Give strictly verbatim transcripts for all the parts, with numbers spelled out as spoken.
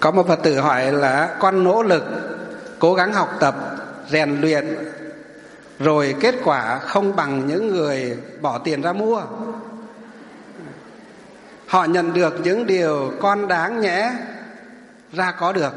Có một Phật tử hỏi là con nỗ lực cố gắng học tập rèn luyện rồi kết quả không bằng những người bỏ tiền ra mua. Họ nhận được những điều con đáng nhẽ ra có được.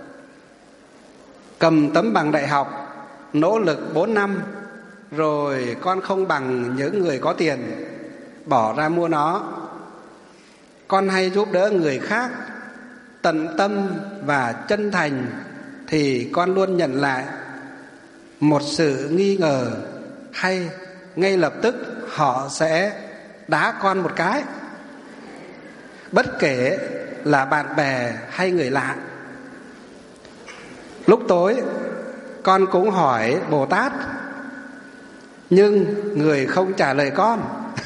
Cầm tấm bằng đại học, nỗ lực bốn năm, rồi con không bằng những người có tiền bỏ ra mua nó. Con hay giúp đỡ người khác tận tâm và chân thành, thì con luôn nhận lại một sự nghi ngờ, hay ngay lập tức họ sẽ đá con một cái, bất kể là bạn bè hay người lạ. Lúc tối con cũng hỏi Bồ Tát, nhưng người không trả lời con.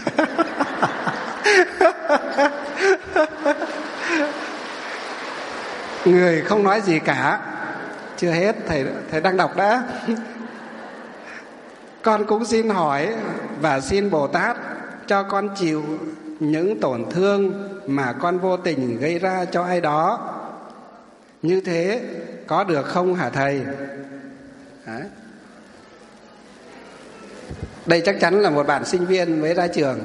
Người không nói gì cả. Chưa hết, thầy, thầy đang đọc đã. Con cũng xin hỏi và xin Bồ Tát cho con chịu những tổn thương mà con vô tình gây ra cho ai đó. Như thế có được không hả thầy? Đấy. Đây chắc chắn là một bạn sinh viên mới ra trường.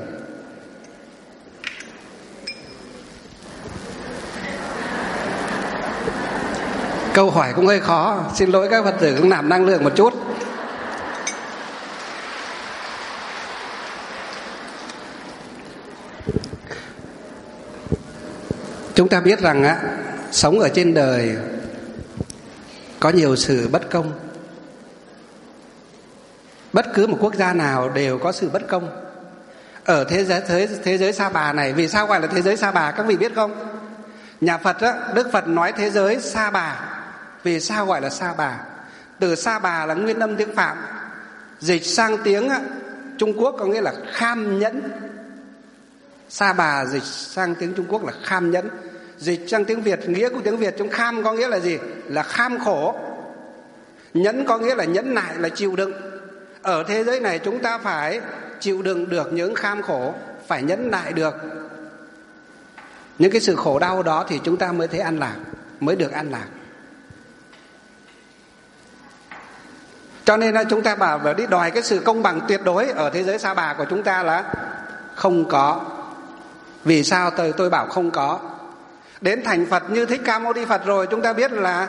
Câu hỏi cũng hơi khó, xin lỗi các Phật tử cũng nạp năng lượng một chút. Chúng ta biết rằng á, sống ở trên đời có nhiều sự bất công. Bất cứ một quốc gia nào đều có sự bất công. Ở thế giới, thế, thế giới Sa Bà này, vì sao gọi là thế giới Sa Bà các vị biết không? Nhà Phật á, Đức Phật nói thế giới Sa Bà. Vì sao gọi là Sa Bà? Từ Sa Bà là nguyên âm tiếng Phạm, dịch sang tiếng á, Trung Quốc có nghĩa là kham nhẫn. Sa Bà dịch sang tiếng Trung Quốc là kham nhẫn. Dịch sang tiếng Việt, nghĩa của tiếng Việt trong kham có nghĩa là gì? Là kham khổ. Nhẫn có nghĩa là nhẫn nại, là chịu đựng. Ở thế giới này chúng ta phải chịu đựng được những kham khổ, phải nhẫn nại được những cái sự khổ đau đó, thì chúng ta mới thấy an lạc, mới được an lạc. Cho nên là chúng ta bảo là đi đòi cái sự công bằng tuyệt đối ở thế giới Sa Bà của chúng ta là không có. Vì sao tôi, tôi bảo không có? Đến thành Phật như Thích Ca Mâu Ni Phật rồi, chúng ta biết là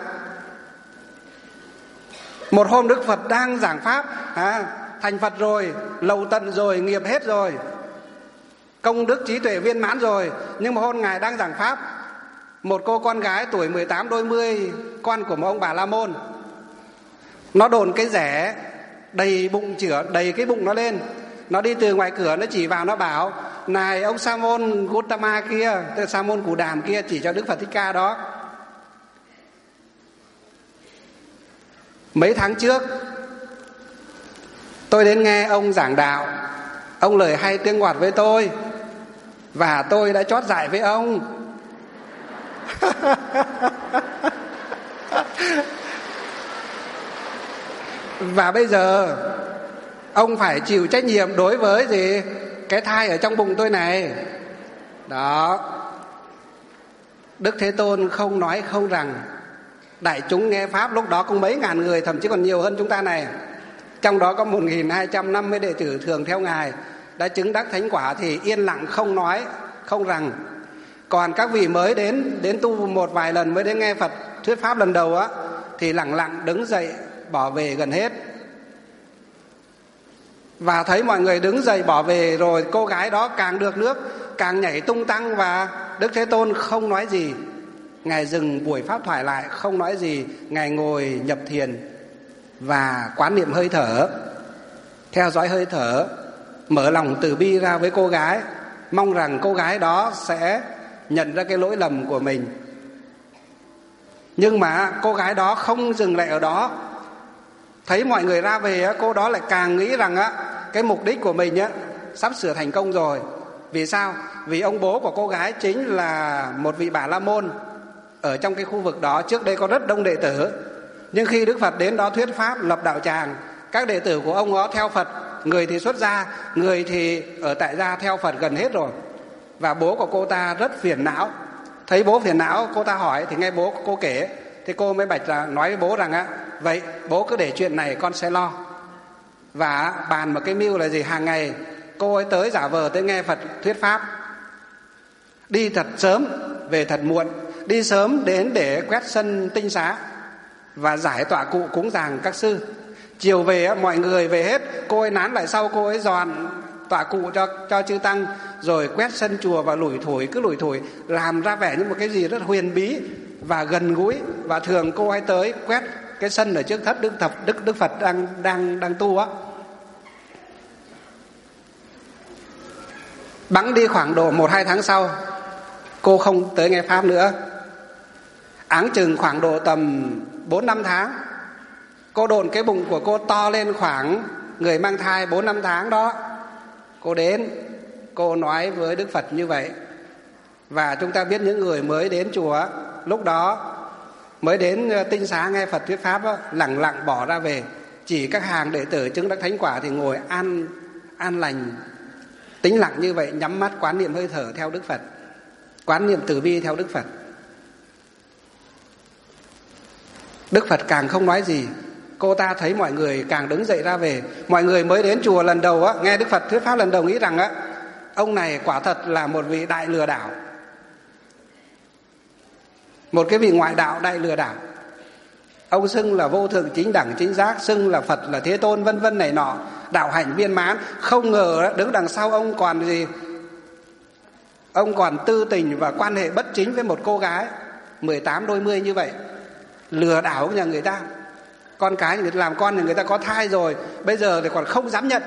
một hôm Đức Phật đang giảng Pháp, à, thành Phật rồi, lầu tận rồi, nghiệp hết rồi, công đức trí tuệ viên mãn rồi. Nhưng một hôm Ngài đang giảng Pháp, một cô con gái tuổi mười tám đôi mươi, con của một ông Bà La Môn, nó đồn cái rẻ đầy bụng chửa, đầy cái bụng nó lên. Nó đi từ ngoài cửa, nó chỉ vào, nó bảo: này ông Sa môn Gautama kia, tức là Sa môn Cù Đàm kia, chỉ cho Đức Phật Thích Ca đó. Mấy tháng trước tôi đến nghe ông giảng đạo, ông lời hay tiếng ngọt với tôi, và tôi đã chót dạy với ông. Và bây giờ ông phải chịu trách nhiệm đối với gì? Cái thai ở trong bụng tôi này. Đó. Đức Thế Tôn không nói không rằng. Đại chúng nghe Pháp lúc đó cũng mấy ngàn người, thậm chí còn nhiều hơn chúng ta này. Trong đó có một nghìn hai trăm năm mươi đệ tử thường theo Ngài, đã chứng đắc thánh quả thì yên lặng không nói không rằng. Còn các vị mới đến đến tu một vài lần, mới đến nghe Phật thuyết Pháp lần đầu á, thì lặng lặng đứng dậy bỏ về gần hết. Và thấy mọi người đứng dậy bỏ về rồi, cô gái đó càng được nước, càng nhảy tung tăng, và Đức Thế Tôn không nói gì. Ngài dừng buổi pháp thoại lại, không nói gì. Ngài ngồi nhập thiền và quán niệm hơi thở, theo dõi hơi thở, mở lòng từ bi ra với cô gái, mong rằng cô gái đó sẽ nhận ra cái lỗi lầm của mình. Nhưng mà cô gái đó không dừng lại ở đó. Thấy mọi người ra về, cô đó lại càng nghĩ rằng cái mục đích của mình sắp sửa thành công rồi. Vì sao? Vì ông bố của cô gái chính là một vị Bà La Môn. Ở trong cái khu vực đó trước đây có rất đông đệ tử, nhưng khi Đức Phật đến đó thuyết Pháp lập đạo tràng, các đệ tử của ông đó theo Phật, người thì xuất gia, người thì ở tại gia theo Phật gần hết rồi. Và bố của cô ta rất phiền não, Thấy bố phiền não, cô ta hỏi thì nghe bố cô kể, thì cô mới bạch là nói với bố rằng á, vậy bố cứ để chuyện này con sẽ lo. Và bàn một cái mưu là gì, hàng ngày cô ấy tới giả vờ tới nghe Phật thuyết pháp, đi thật sớm về thật muộn, đi sớm đến để quét sân tinh xá và giải tọa cụ cúng dường các sư. Chiều về mọi người về hết, cô ấy nán lại sau, cô ấy dọn tọa cụ cho cho chư tăng, rồi quét sân chùa và lủi thủi, cứ lủi thủi làm ra vẻ như một cái gì rất huyền bí và gần gũi. Và thường cô ấy tới quét cái sân ở trước thất Đức Thập Đức Đức Phật đang đang đang tu á. Bẵng đi khoảng độ một hai tháng sau, cô không tới nghe pháp nữa. Áng chừng khoảng độ tầm bốn năm tháng, cô độn cái bụng của cô to lên khoảng người mang thai bốn năm tháng đó. Cô đến, cô nói với Đức Phật như vậy. Và chúng ta biết những người mới đến chùa, lúc đó mới đến tinh xá nghe Phật thuyết pháp đó, lẳng lặng bỏ ra về. Chỉ các hàng đệ tử chứng đắc thánh quả thì ngồi an an lành, tĩnh lặng như vậy, nhắm mắt quán niệm hơi thở theo Đức Phật, quán niệm từ bi theo Đức Phật. Đức Phật càng không nói gì. Cô ta thấy mọi người càng đứng dậy ra về. Mọi người mới đến chùa lần đầu á, nghe Đức Phật thuyết pháp lần đầu nghĩ rằng á, ông này quả thật là một vị đại lừa đảo, một cái vị ngoại đạo đại lừa đảo. Ông xưng là vô thượng chính đẳng chính giác, xưng là Phật là Thế Tôn vân vân này nọ, đạo hạnh viên mãn. Không ngờ đứng đằng sau ông còn gì, ông còn tư tình và quan hệ bất chính với một cô gái mười tám đôi mươi như vậy. Lừa đảo nhà người ta, con cái người ta làm con, người ta có thai rồi, bây giờ thì còn không dám nhận.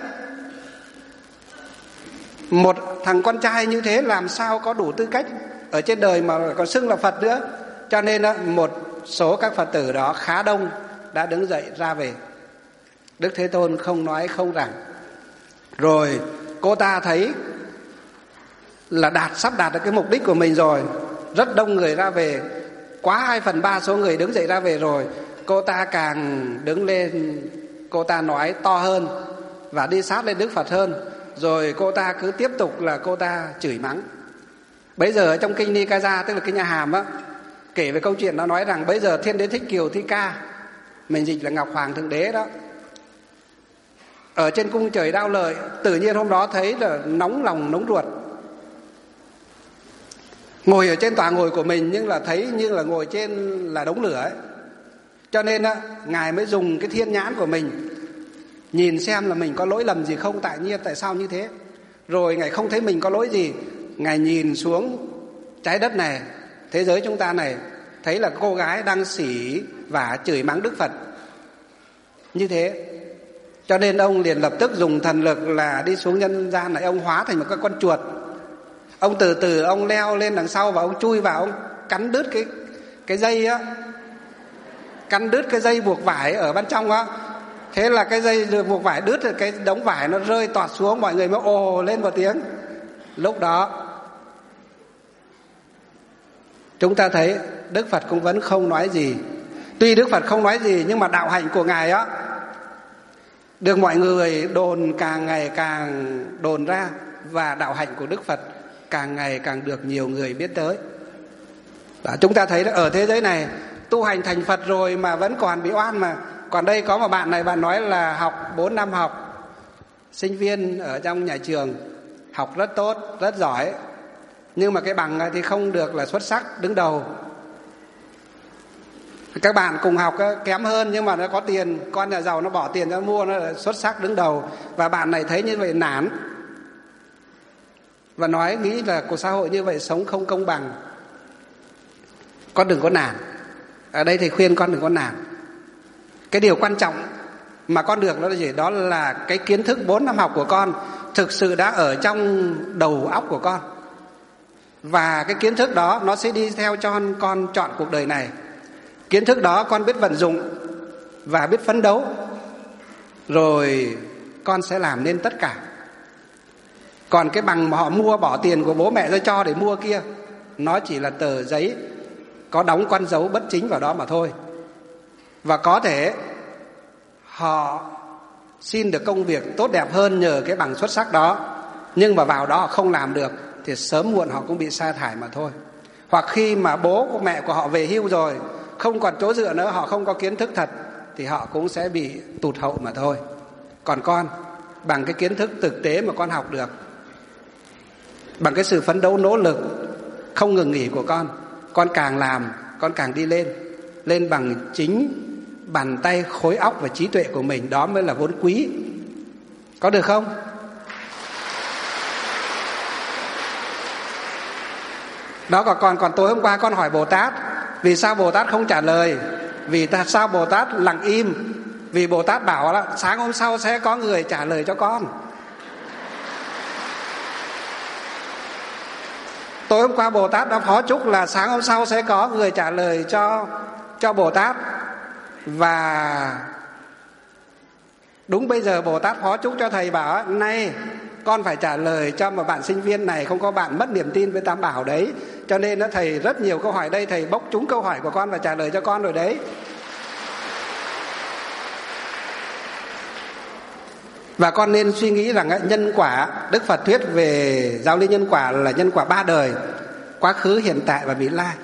Một thằng con trai như thế làm sao có đủ tư cách ở trên đời mà còn xưng là Phật nữa. Cho nên một số các Phật tử đó khá đông đã đứng dậy ra về. Đức Thế Tôn không nói không rằng. Rồi cô ta thấy là đạt sắp đạt được cái mục đích của mình rồi, rất đông người ra về, quá hai phần ba số người đứng dậy ra về rồi. Cô ta càng đứng lên, cô ta nói to hơn và đi sát lên Đức Phật hơn. Rồi cô ta cứ tiếp tục là cô ta chửi mắng. Bấy giờ ở trong kinh Nikaya, tức là kinh Nhà Hàm á, kể về câu chuyện nó nói rằng bấy giờ Thiên Đế Thích Kiều Thi Ca, mình dịch là Ngọc Hoàng Thượng Đế đó, ở trên cung trời Đao Lợi, tự nhiên hôm đó thấy là nóng lòng nóng ruột, ngồi ở trên tòa ngồi của mình nhưng là thấy như là ngồi trên là đống lửa ấy. Cho nên á, Ngài mới dùng cái thiên nhãn của mình nhìn xem là mình có lỗi lầm gì không, tại nhiên tại sao như thế. Rồi Ngài không thấy mình có lỗi gì, Ngài nhìn xuống trái đất này, thế giới chúng ta này, thấy là cô gái đang xỉ vả chửi mắng Đức Phật như thế. Cho nên ông liền lập tức dùng thần lực là đi xuống nhân gian này, ông hóa thành một cái con chuột. Ông từ từ ông leo lên đằng sau và ông chui vào, ông cắn đứt cái cái dây á, cắn đứt cái dây buộc vải ở bên trong á. Thế là cái dây buộc vải đứt, cái đống vải nó rơi toạt xuống, mọi người mới ồ lên một tiếng. Lúc đó chúng ta thấy Đức Phật cũng vẫn không nói gì. Tuy Đức Phật không nói gì nhưng mà đạo hạnh của Ngài á được mọi người đồn càng ngày càng đồn ra, và đạo hạnh của Đức Phật càng ngày càng được nhiều người biết tới. Đó, chúng ta thấy ở thế giới này tu hành thành Phật rồi mà vẫn còn bị oan mà. Còn đây có một bạn này, bạn nói là học bốn năm học, sinh viên ở trong nhà trường, học rất tốt, rất giỏi, nhưng mà cái bằng thì không được là xuất sắc đứng đầu. Các bạn cùng học kém hơn nhưng mà nó có tiền, con nhà giàu nó bỏ tiền ra mua, nó là xuất sắc đứng đầu. Và bạn này thấy như vậy nản và nói nghĩ là cuộc xã hội như vậy sống không công bằng. Con đừng có nản. Ở đây thì khuyên con đừng có nản. Cái điều quan trọng mà con được đó là gì? Đó là cái kiến thức bốn năm học của con thực sự đã ở trong đầu óc của con. Và cái kiến thức đó nó sẽ đi theo cho con chọn cuộc đời này. Kiến thức đó con biết vận dụng và biết phấn đấu, rồi con sẽ làm nên tất cả. Còn cái bằng mà họ mua, bỏ tiền của bố mẹ ra cho để mua kia, nó chỉ là tờ giấy có đóng con dấu bất chính vào đó mà thôi. Và có thể họ xin được công việc tốt đẹp hơn nhờ cái bằng xuất sắc đó, nhưng mà vào đó họ không làm được thì sớm muộn họ cũng bị sa thải mà thôi. Hoặc khi mà bố của mẹ của họ về hưu rồi, không còn chỗ dựa nữa, họ không có kiến thức thật, thì họ cũng sẽ bị tụt hậu mà thôi. Còn con, bằng cái kiến thức thực tế mà con học được, bằng cái sự phấn đấu nỗ lực không ngừng nghỉ của con, con càng làm, con càng đi lên. Lên bằng chính bàn tay, khối óc và trí tuệ của mình. Đó mới là vốn quý. Có được không? Đó, còn còn còn tối hôm qua con hỏi Bồ Tát, vì sao Bồ Tát không trả lời? Vì ta, sao Bồ Tát lặng im? Vì Bồ Tát bảo là sáng hôm sau sẽ có người trả lời cho con. Tối hôm qua Bồ Tát đã phó chúc là sáng hôm sau sẽ có người trả lời cho cho Bồ Tát. Và đúng bây giờ Bồ Tát phó chúc cho thầy bảo nay con phải trả lời cho một bạn sinh viên này, không có bạn mất niềm tin với Tam Bảo đấy. Cho nên đó, thầy rất nhiều câu hỏi đây, thầy bốc trúng câu hỏi của con và trả lời cho con rồi đấy. Và con nên suy nghĩ rằng nhân quả, Đức Phật thuyết về giáo lý nhân quả là nhân quả ba đời: quá khứ, hiện tại và vị lai.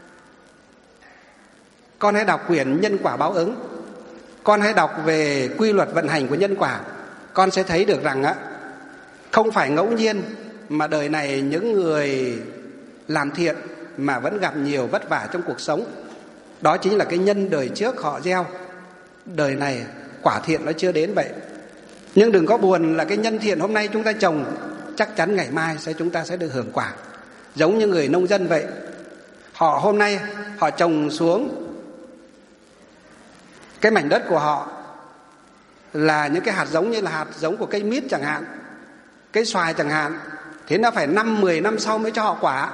Con hãy đọc quyển Nhân quả báo ứng, con hãy đọc về quy luật vận hành của nhân quả. Con sẽ thấy được rằng á, không phải ngẫu nhiên mà đời này những người làm thiện mà vẫn gặp nhiều vất vả trong cuộc sống. Đó chính là cái nhân đời trước họ gieo, đời này quả thiện nó chưa đến vậy. Nhưng đừng có buồn là cái nhân thiện hôm nay chúng ta trồng, chắc chắn ngày mai sẽ chúng ta sẽ được hưởng quả. Giống như người nông dân vậy, họ hôm nay họ trồng xuống cái mảnh đất của họ là những cái hạt giống như là hạt giống của cây mít chẳng hạn, cây xoài chẳng hạn, thế nó phải năm mười năm sau mới cho họ quả.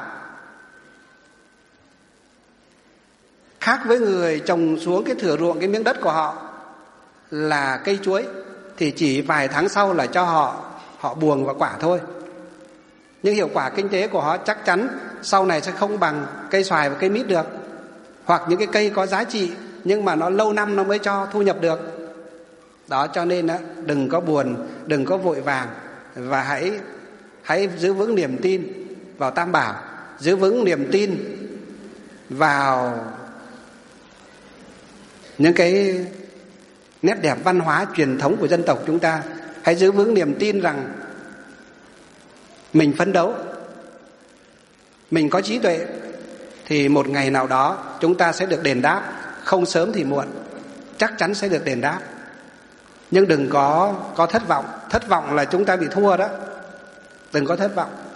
Khác với người trồng xuống cái thửa ruộng, cái miếng đất của họ là cây chuối, thì chỉ vài tháng sau là cho họ họ buồng và quả thôi. Nhưng hiệu quả kinh tế của họ chắc chắn sau này sẽ không bằng cây xoài và cây mít được. Hoặc những cái cây có giá trị nhưng mà nó lâu năm nó mới cho thu nhập được. Đó, cho nên á, đừng có buồn, đừng có vội vàng, và hãy hãy giữ vững niềm tin vào Tam Bảo, giữ vững niềm tin vào những cái nét đẹp văn hóa truyền thống của dân tộc chúng ta. Hãy giữ vững niềm tin rằng mình phấn đấu, mình có trí tuệ, thì một ngày nào đó chúng ta sẽ được đền đáp, không sớm thì muộn, chắc chắn sẽ được đền đáp. Nhưng đừng có có thất vọng. Thất vọng là chúng ta bị thua đó. Đừng có thất vọng.